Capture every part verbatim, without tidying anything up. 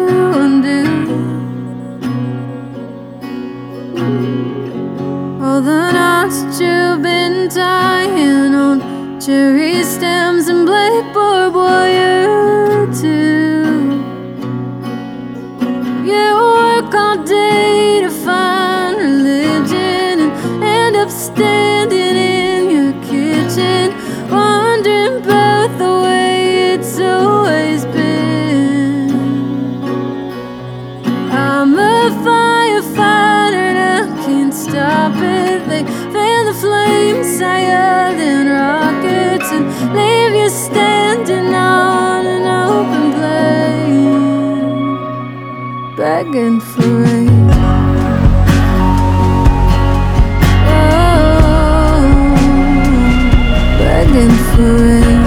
to undo. All the knots that you've been tying on cherry stems and black barbed wire too. You work all day to find religion and end up standing in your kitchen, wondering about the way it's always been. I'm a firefighter and I can't stop it. They fan the flames higher than rockets and leave you standing on an open blade, begging for rain. Oh, begging for rain.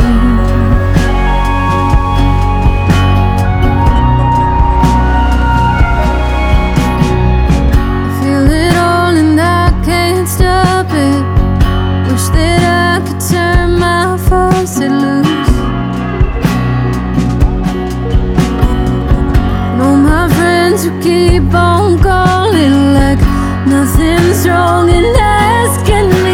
I feel it all and I can't stop it. Wish that I could turn my faucet loose. And all my friends who keep on calling like nothing's wrong and asking